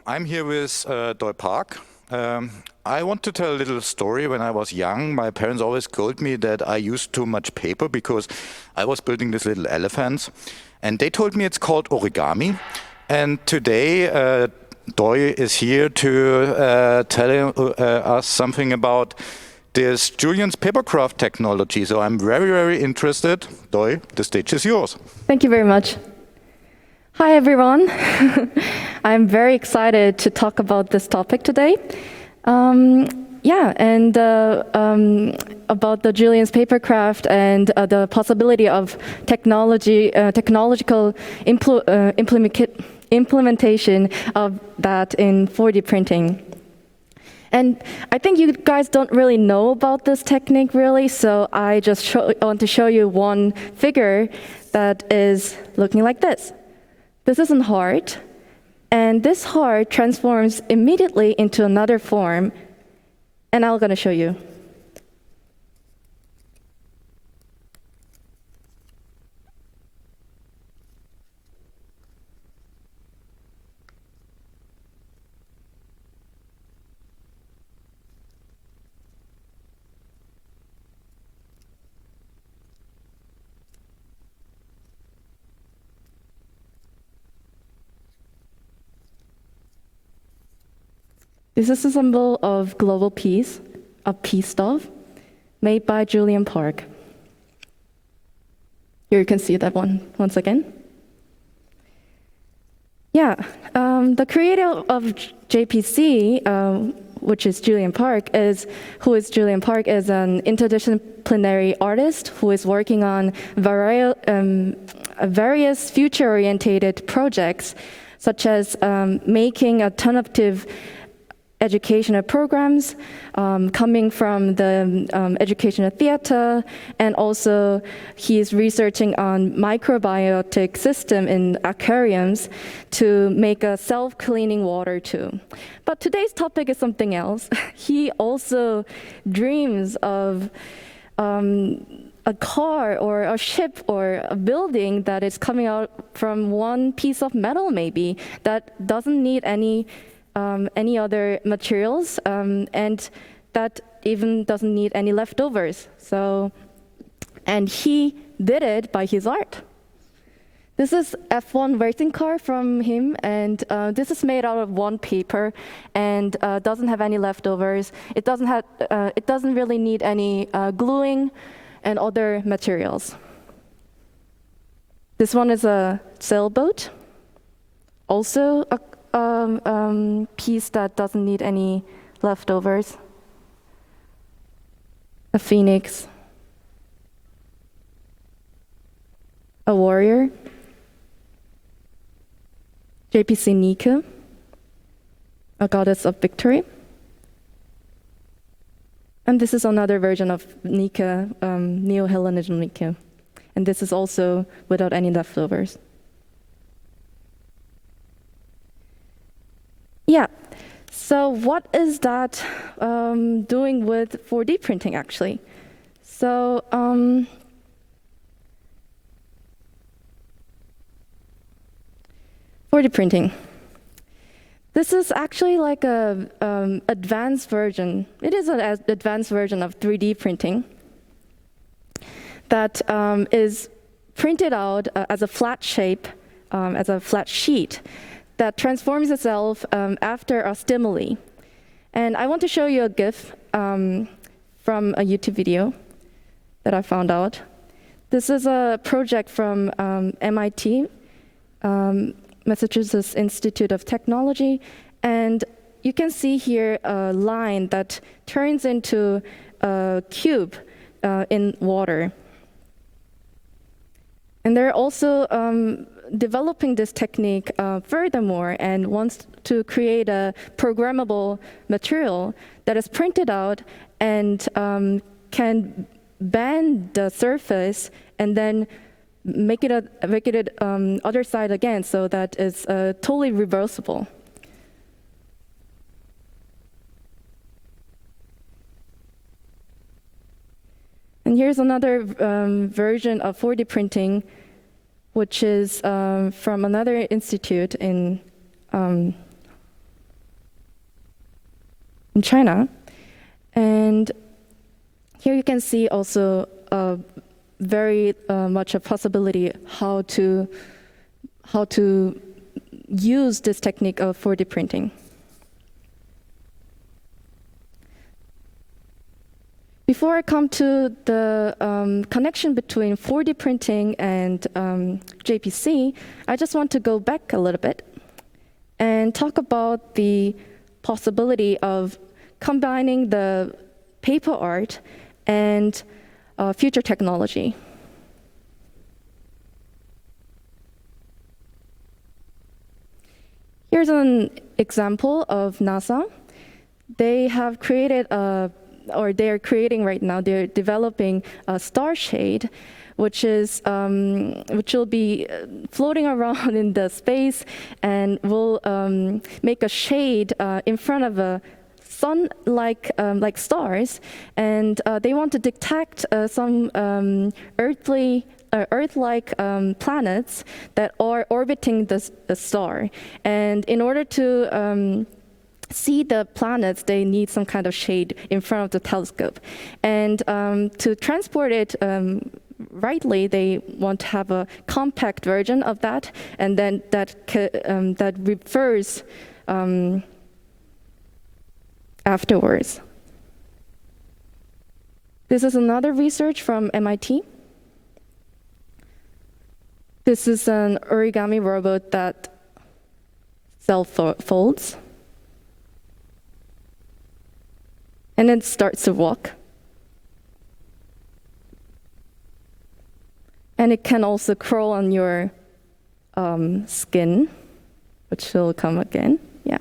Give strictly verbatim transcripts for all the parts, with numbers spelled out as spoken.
I'm here with uh, Doi Park. Um, I want to tell a little story. When I was young, my parents always told me that I used too much paper because I was building these little elephants. And they told me it's called origami. And today, uh, Doi is here to uh, tell uh, us something about this Julien's papercraft technology. So I'm very, very interested. Doi, the stage is yours. Thank you very much. Hi, everyone. I'm very excited to talk about this topic today. Um, yeah, and uh, um, about the Julien's papercraft and uh, the possibility of technology, uh, technological impl uh, implement implementation of that in four D printing. And I think you guys don't really know about this technique, really, so I just show, want to show you one figure that is looking like this. This is a heart, and this heart transforms immediately into another form, and I'm going to show you. This is a symbol of global peace, a peace dove, made by Julien Park. Here you can see that one once again. Yeah, um, the creator of J P C, uh, which is Julien Park, is who is Julien Park is an interdisciplinary artist who is working on vari um, various future-oriented projects, such as um, making alternative educational programs um, coming from the um, educational theater, and also he's researching on microbiotic system in aquariums to make a self-cleaning water too. But today's topic is something else. He also dreams of um, a car or a ship or a building that is coming out from one piece of metal maybe that doesn't need any Um, any other materials, um, and that even doesn't need any leftovers. So, and he did it by his art. This is F one racing car from him, and uh, this is made out of one paper and uh, doesn't have any leftovers. It doesn't have. Uh, it doesn't really need any uh, gluing and other materials. This one is a sailboat. Also a Um, um, piece that doesn't need any leftovers. A phoenix. A warrior. J P C Nike, a goddess of victory. And this is another version of Nike, um, Neo-Hellenism Nike. And this is also without any leftovers. Yeah, so what is that um, doing with four D printing, actually? So, um, four D printing. This is actually like a um, advanced version. It is an advanced version of three D printing that um, is printed out uh, as a flat shape, um, as a flat sheet, that transforms itself um, after a stimuli. And I want to show you a GIF um, from a YouTube video that I found out. This is a project from um, M I T, um, Massachusetts Institute of Technology, and you can see here a line that turns into a cube uh, in water. And they're also um, developing this technique uh, furthermore and wants to create a programmable material that is printed out and um, can bend the surface and then make it a make it a, um, other side again, so that it's uh, totally reversible. And here's another um, version of four D printing, which is um, from another institute in um, in China. And here you can see also uh, very uh, much a possibility how to how to use this technique of four D printing. Before I come to the um, connection between four D printing and um, J P C, I just want to go back a little bit and talk about the possibility of combining the paper art and uh, future technology. Here's an example of NASA. They have created a, or they're creating right now, they're developing a star shade, which is um, which will be floating around in the space and will um, make a shade uh, in front of a sun-like um, like stars, and uh, they want to detect uh, some um, earthly uh, Earth-like um, planets that are orbiting the, the star. And in order to um, see the planets, they need some kind of shade in front of the telescope. And um, to transport it um, rightly, they want to have a compact version of that, and then that um, that refers um, afterwards. This is another research from M I T. This is an origami robot that self-folds. And then starts to walk. And it can also crawl on your um, skin, which will come again, yeah.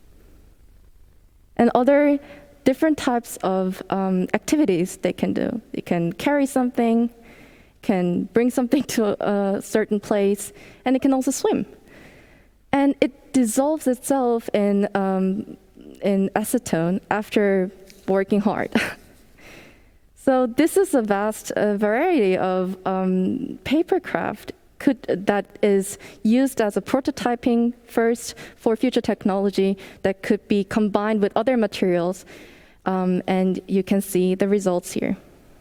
And other different types of um, activities they can do. They can carry something, can bring something to a, a certain place, and it can also swim. And it dissolves itself in, um, in acetone after working hard. So this is a vast uh, variety of um, paper craft could, that is used as a prototyping first for future technology that could be combined with other materials. Um, and you can see the results here.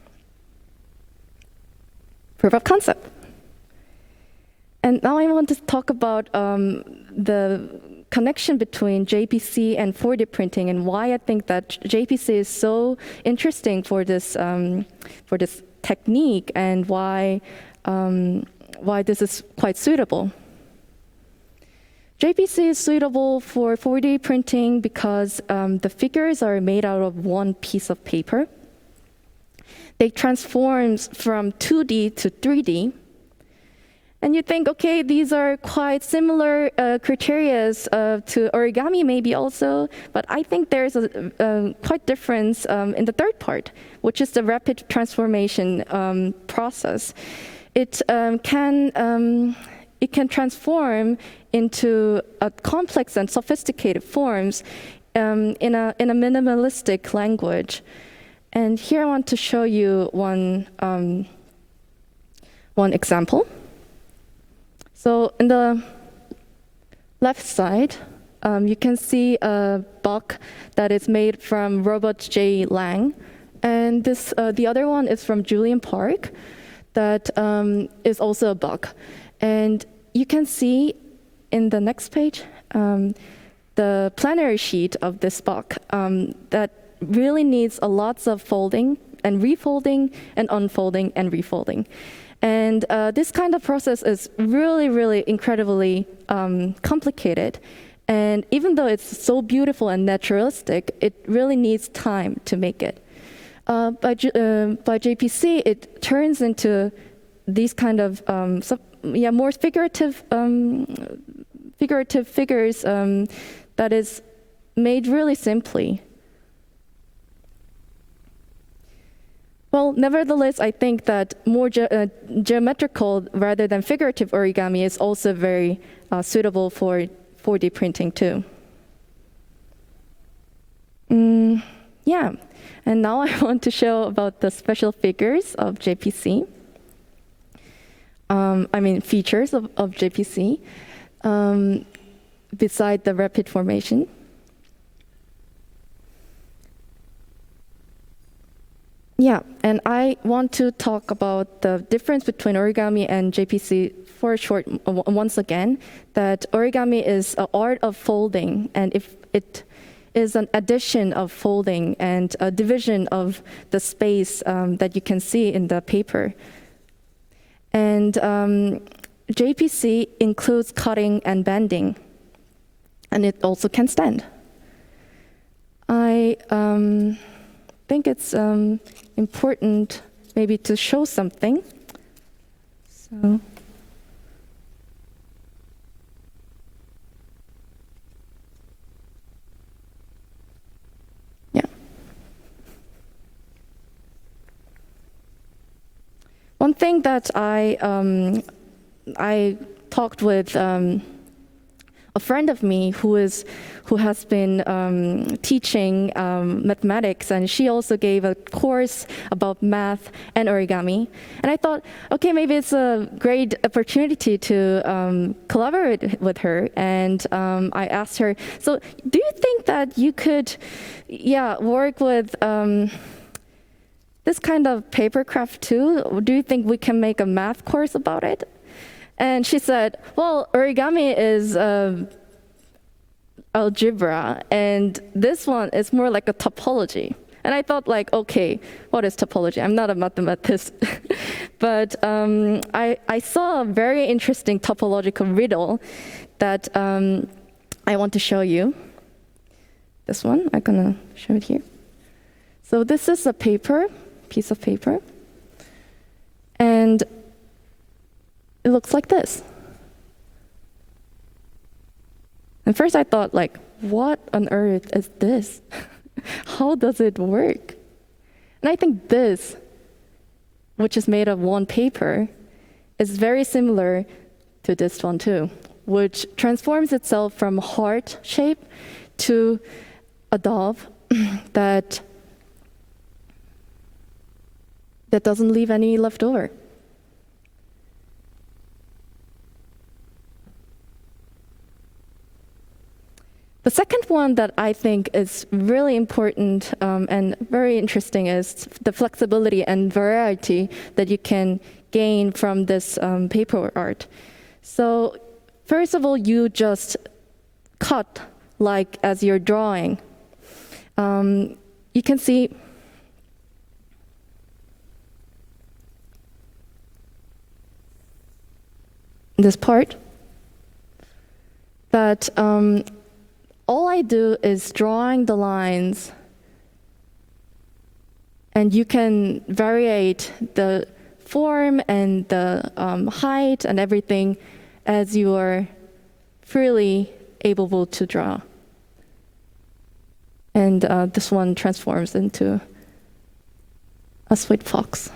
Proof of concept. And now I want to talk about um, the connection between J P C and four D printing and why I think that J P C is so interesting for this um, for this technique and why um, why this is quite suitable. J P C is suitable for four D printing because um, the figures are made out of one piece of paper. They transform from two D to three D. And you think, okay, these are quite similar uh, criteria uh, to origami maybe also, but I think there's a, a quite difference um, in the third part, which is the rapid transformation um, process. It um, can um, it can transform into a complex and sophisticated forms um, in a in a minimalistic language. And here I want to show you one um, one example. So in the left side, um, you can see a box that is made from Robert J. Lang, and this uh, the other one is from Julian Park, that um, is also a box. And you can see in the next page um, the plenary sheet of this box um, that really needs a lots of folding and refolding and unfolding and refolding. And uh, this kind of process is really, really incredibly um, complicated. And even though it's so beautiful and naturalistic, it really needs time to make it. Uh, by, uh, by J P C, it turns into these kind of um, sub, yeah, more figurative, um, figurative figures um, that is made really simply. Well, nevertheless, I think that more ge uh, geometrical rather than figurative origami is also very uh, suitable for four D printing too. Mm, yeah, and now I want to show about the special figures of J P C. Um, I mean, features of, of J P C um, beside the rapid formation. Yeah, and I want to talk about the difference between origami and J P C for short uh, once again, that origami is an art of folding, and if it is an addition of folding and a division of the space um, that you can see in the paper. And um, J P C includes cutting and bending, and it also can stand. I um, think it's um, important maybe to show something. So. Yeah. One thing that I um, I talked with um, a friend of me who is who has been um, teaching um, mathematics, and she also gave a course about math and origami. And I thought, okay, maybe it's a great opportunity to um, collaborate with her. And um, I asked her, so do you think that you could, yeah, work with um, this kind of papercraft too? Do you think we can make a math course about it? And she said, well, origami is uh, algebra, and this one is more like a topology. And I thought, like, okay, what is topology? I'm not a mathematician. But um, I, I saw a very interesting topological riddle that um, I want to show you. This one, I'm gonna show it here. So this is a paper, piece of paper. And it looks like this. And first I thought, like, what on earth is this? How does it work? And I think this, which is made of one paper, is very similar to this one too, which transforms itself from heart shape to a dove that, that doesn't leave any left over. The second one that I think is really important um, and very interesting is the flexibility and variety that you can gain from this um, paper art. So first of all, you just cut like as you're drawing. Um, you can see this part that um, all I do is drawing the lines, and you can variate the form and the um, height and everything as you are freely able to draw. And uh, this one transforms into a sweet fox.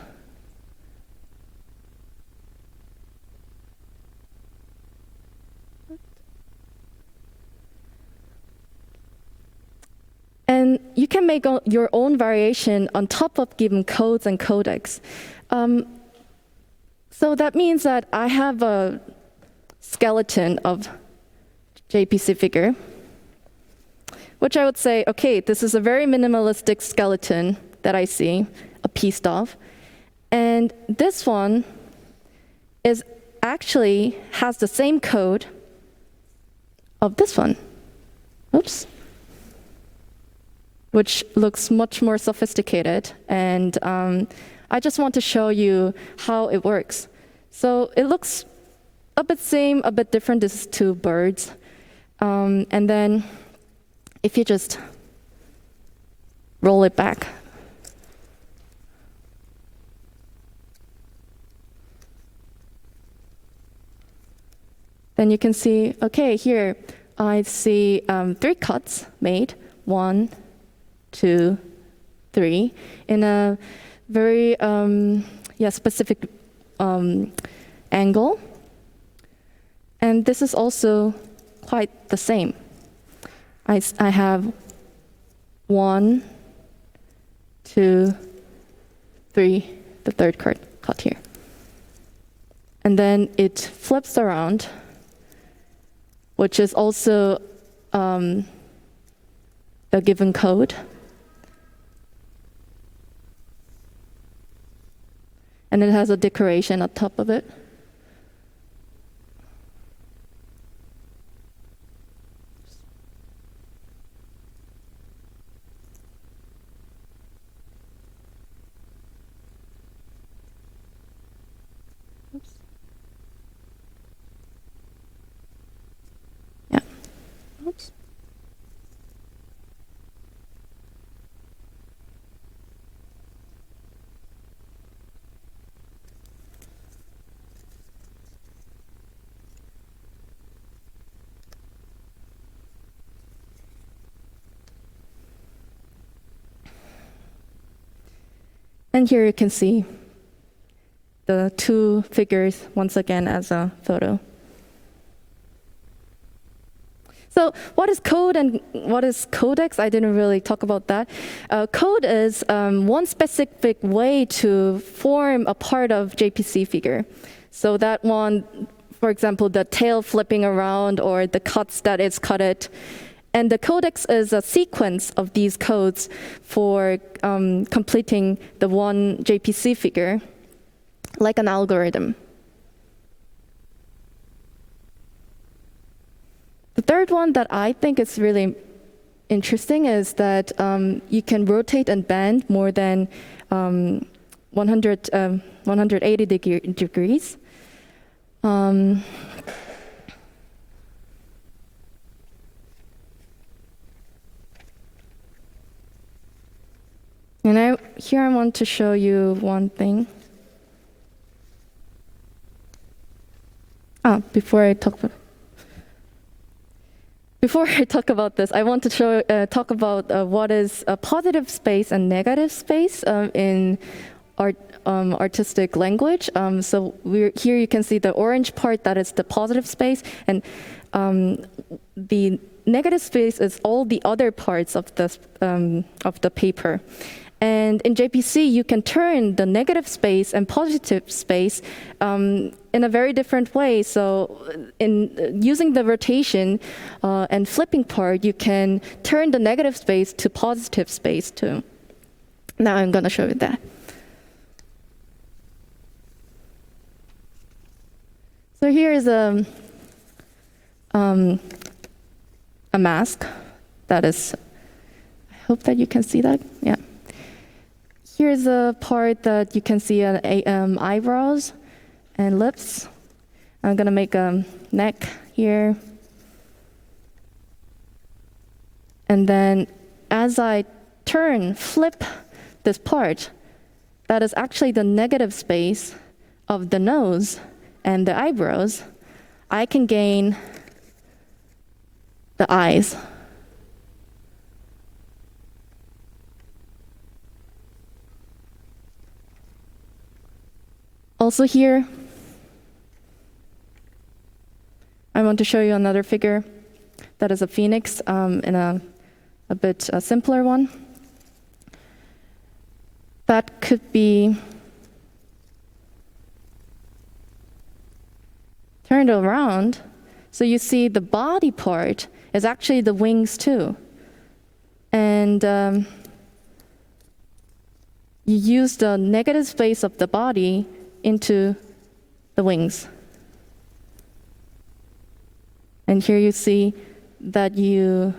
And you can make your own variation on top of given codes and codecs. Um, so that means that I have a skeleton of J P C figure, which I would say, okay, this is a very minimalistic skeleton that I see, a piece of. And this one is actually has the same code of this one. Oops. Which looks much more sophisticated. And um, I just want to show you how it works. So it looks a bit same, a bit different. This is two birds. Um, and then if you just roll it back, then you can see, okay, here I see um, three cuts made, one, two, three, in a very um, yeah, specific um, angle. And this is also quite the same. I, I have one, two, three, the third cut, cut here. And then it flips around, which is also um, the given code. And it has a decoration on top of it. Oops. Yeah. Oops. And here you can see the two figures once again as a photo. So what is code and what is codex? I didn't really talk about that. Uh, code is um, one specific way to form a part of J P C figure. So that one, for example, the tail flipping around or the cuts that it's cut it. And the codex is a sequence of these codes for um, completing the one J P C figure, like an algorithm. The third one that I think is really interesting is that um, you can rotate and bend more than um, one hundred, um, one hundred eighty degree, degrees. Um, And I, here I want to show you one thing. Ah, before I talk about before I talk about this, I want to show uh, talk about uh, what is a positive space and negative space uh, in art um, artistic language. Um, so we're, here you can see the orange part, that is the positive space, and um, the negative space is all the other parts of the um, of the paper. And in J P C, you can turn the negative space and positive space um, in a very different way. So in uh, using the rotation uh, and flipping part, you can turn the negative space to positive space too. Now I'm gonna show you that. So here is a, um, a mask that is, I hope that you can see that, yeah. Here's a part that you can see uh, um, eyebrows and lips. I'm gonna make a neck here. And then as I turn, flip this part, that is actually the negative space of the nose and the eyebrows. I can gain the eyes. Also here, I want to show you another figure that is a phoenix um, in a, a bit a simpler one. That could be turned around, so you see the body part is actually the wings too. And um, you use the negative space of the body into the wings. And here you see that you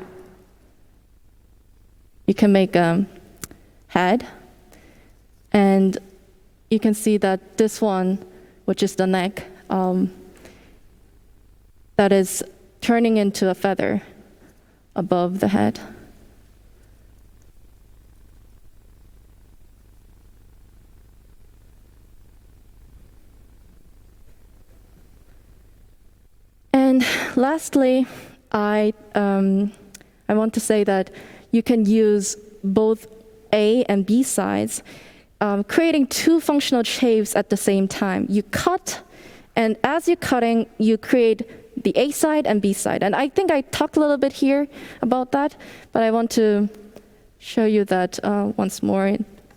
you can make a head, and you can see that this one, which is the neck, um, that is turning into a feather above the head. And lastly, I, um, I want to say that you can use both A and B sides, um, creating two functional shapes at the same time. You cut, and as you're cutting, you create the A side and B side. And I think I talked a little bit here about that, but I want to show you that uh, once more.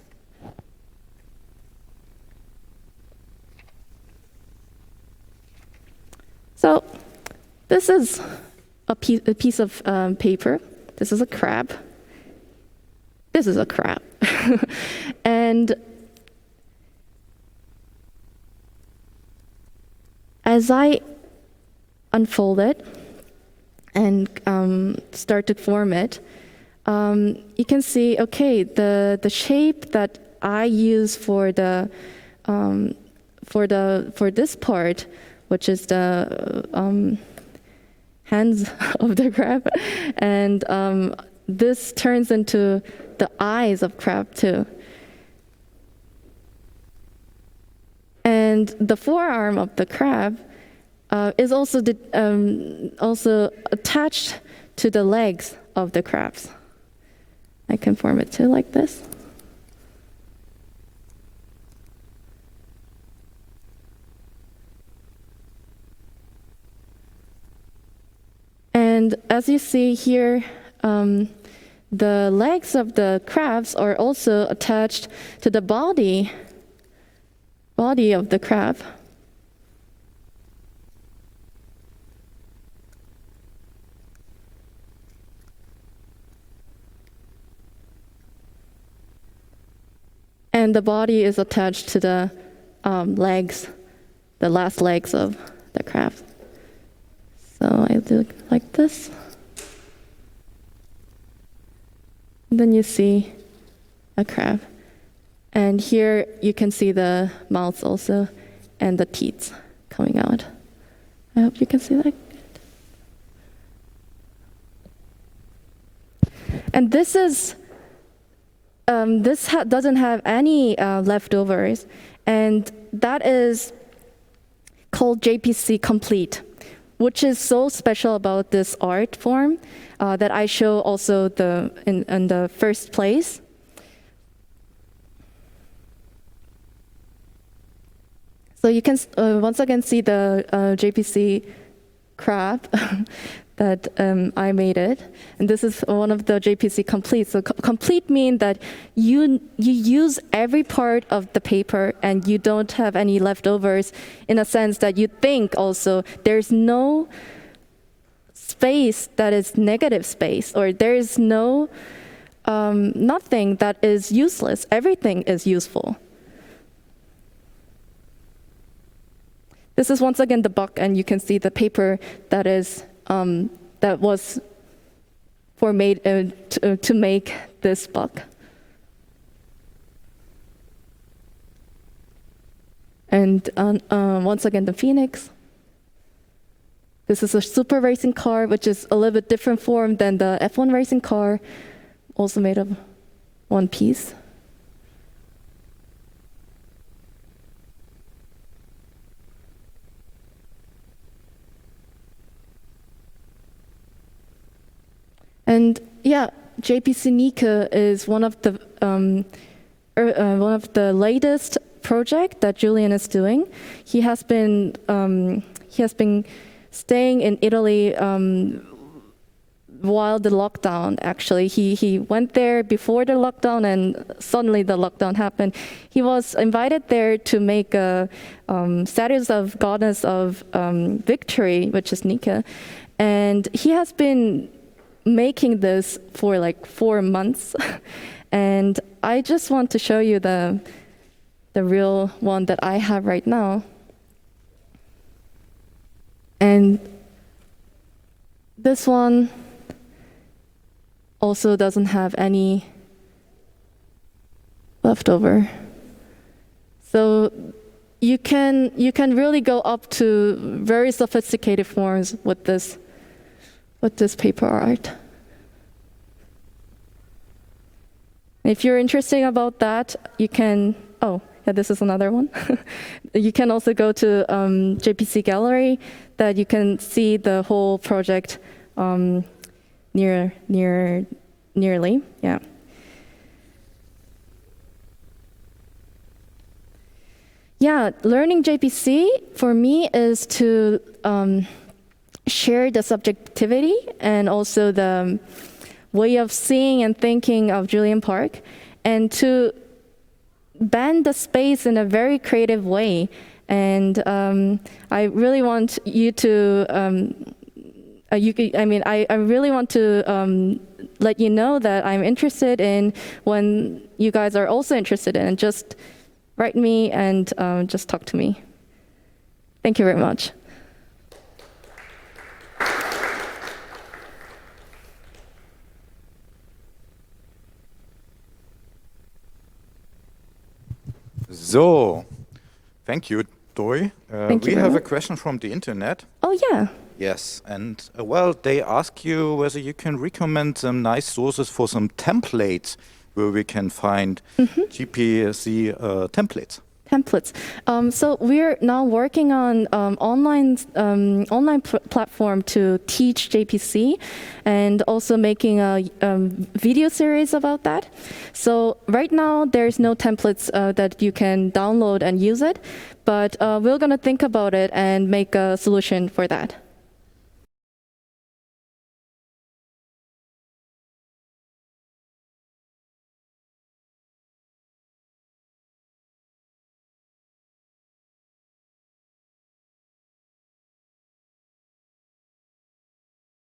So this is a piece, a piece of um, paper. This is a crab. This is a crab. And as I unfold it and um, start to form it, um, you can see, okay, the, the shape that I use for the um, for the for this part, which is the um, hands of the crab, and um, this turns into the eyes of crab too. And the forearm of the crab uh, is also the, um, also attached to the legs of the crabs. I can form it too like this. And as you see here, um, the legs of the crabs are also attached to the body body of the crab. And the body is attached to the um, legs, the last legs of the crab. So I do it like this. And then you see a crab. And here you can see the mouth also and the teeth coming out. I hope you can see that. And this is, um, this ha doesn't have any uh, leftovers, and that is called J P C Complete, which is so special about this art form uh, that I show also the in, in the first place. So you can uh, once again see the uh, J P C crab that um, I made it, and this is one of the J P C complete. So co complete means that you you use every part of the paper and you don't have any leftovers, in a sense that you think also there's no space that is negative space, or there is no um, nothing that is useless. Everything is useful. This is once again the book, and you can see the paper that is um, that was for made uh, to, uh, to make this book. And um, uh, once again the phoenix. This is a super racing car, which is a little bit different form than the F one racing car, also made of one piece. And yeah, J P C Nika is one of the um, er, uh, one of the latest project that Julian is doing. He has been um, he has been staying in Italy um, while the lockdown. Actually, he he went there before the lockdown, and suddenly the lockdown happened. He was invited there to make a um, status of goddess of um, victory, which is Nika, and he has been making this for like four months. And I just want to show you the the real one that I have right now. And this one also doesn't have any leftover. So you can you can really go up to very sophisticated forms with this with this paper art. If you're interested about that, you can, oh, yeah, this is another one. You can also go to um, J P C Gallery, that you can see the whole project um, near, near, nearly, yeah. Yeah, learning J P C for me is to um, share the subjectivity and also the way of seeing and thinking of Julian Park, and to bend the space in a very creative way. And um, I really want you to, um, uh, you could, I mean, I, I really want to um, let you know that I'm interested in when you guys are also interested in, and just write me and um, just talk to me. Thank you very much. So, thank you, Doi. Uh, Thank you we very have a much. question from the internet. Oh, yeah. Yes, and uh, well, they ask you whether you can recommend some nice sources for some templates where we can find G P C uh, templates. Templates. Um, so we're now working on um, online um, online pl- platform to teach J P C, and also making a um, video series about that. So right now there's no templates uh, that you can download and use it, but uh, we're gonna think about it and make a solution for that.